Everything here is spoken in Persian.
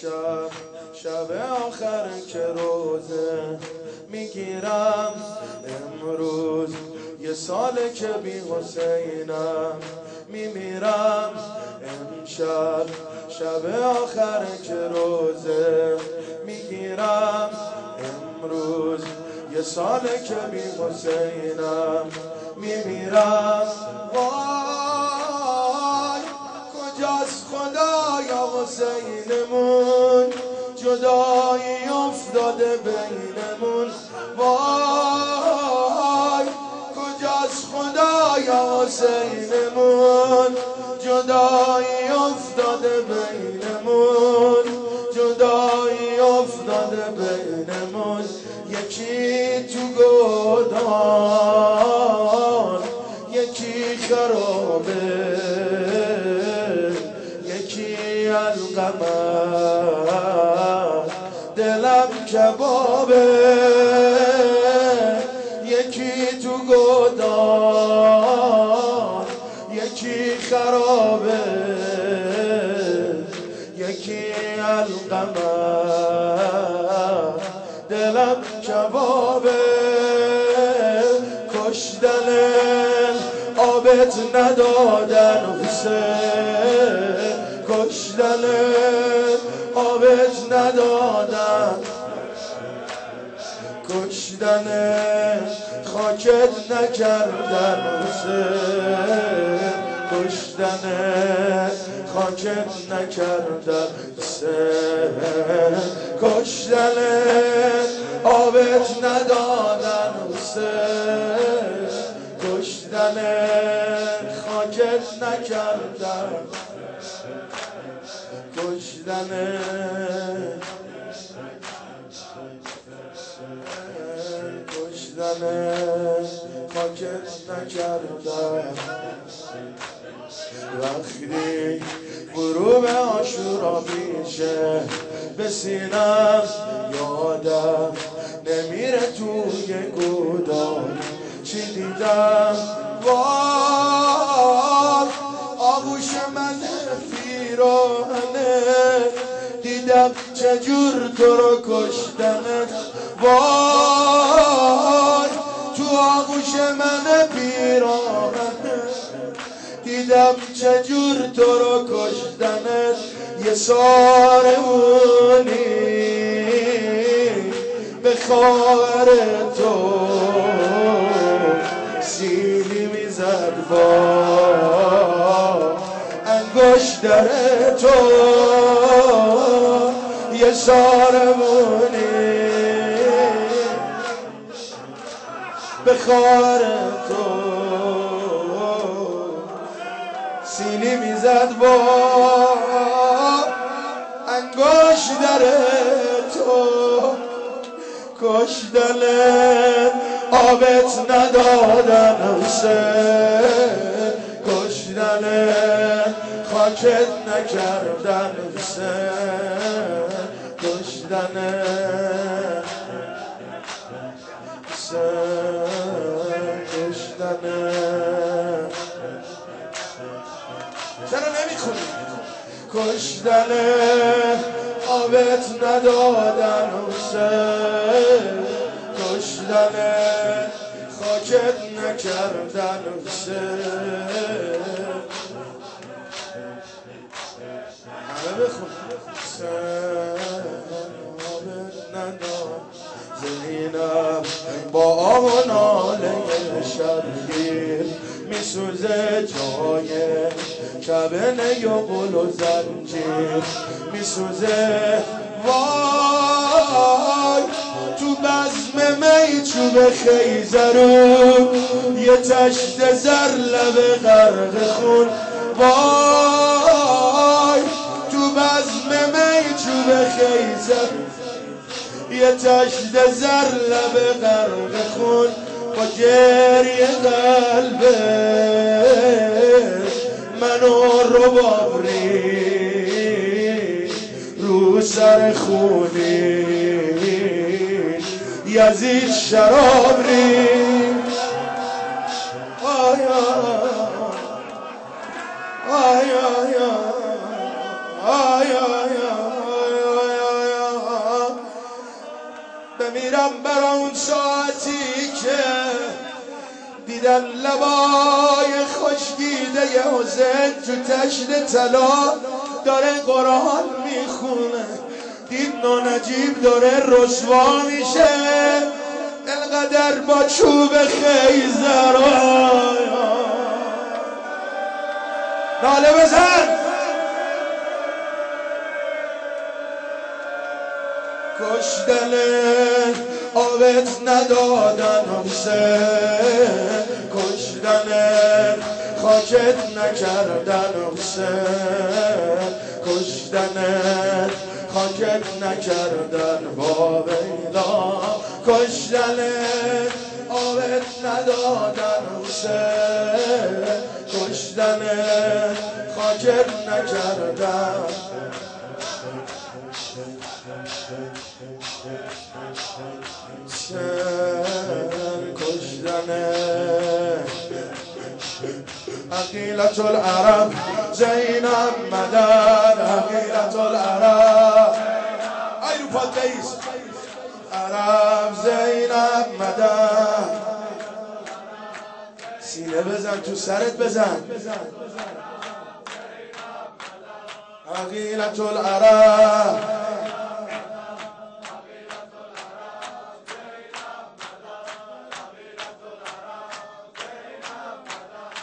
شب آخر که روزه میگیرم، امروز یه ساله که بی حسینم میمیرم. امشب شب آخر که روزه میگیرم، امروز یه ساله که بی حسینم میمیرم. وای کجاست خدایا حسینمون، جدایی افتاده بینمون. وای کجاست خدایا حسینمون، جدایی افتاده بینمون، جدایی افتاده بینمون. یکی تو گودان، یکی خرابه، یکی القمر، دلم کبابه. یکی تو گودان، یکی خرابه، یکی القمر، دلم کبابه. کشتن آبت ندادن حسین، کشتن آبت ندادن، کشتن خاکت نکردن حسین، کشتن خاکت نکردن حسین، کشتن آبت ندادن حسین، کشتن خاکت نکردن، کشتن کشتن خاکت نکردن. وقتی غروب عاشورا میشه به سینم، یادم نمیره توی گودال چی دیدم. وای آغوش من پیراهنه، دیدم چجور تو رو کشتنه. وای تو آغوش من پیراهنه، دیدم چجور تو رو کشتنه. یه سارمونی به خواهر تو سیلی میزد با انگشتر تو. یه سارمونی به خواهر تو سیلی میزد با انگشتر تو. کشتن آبت ندادن حسین، کشتن خاکت نکردن حسین، کشتن حسین، کشتن. چرا نمیخونی؟ کشتن آبت ندادن حسین، کشتن خاکت نکردن حسین. همه بخون. حسین آبت ندادن. زینب با آب و ناله شبگیر میسوزه جای کبنه و قل و زنجیر میسوزه. وای تو بزم می چوب خیزرون، یه تشت زر لب غرق خون. وای تو بزم می چوب خیزرون، یه تشت زر لب غرق خون. با گریه قلبه منو رباب ریخت رو سر خونی، یزید شراب ریخت. آی آی آی آی آی آی آی دیدن لبای خشکیده حسین تو تشت طلا داره قرآن میخونه، دید نجیب داره رسوا میشه، القدر با چوب خیزر ناله بزن. کشتن آبت ندادن حسین، کشتن خاکت نکردن حسین، کشتن خاکت نکردن با ویلا، کشتن آبت ندادن حسین، کشتن خاکت نکردن. کشتن عقیلة العرب زینب مدد، عقیلة العرب ایرو پادیس عرب زینب مدد. سینه بزن تو سرت بزن. عقیلة العرب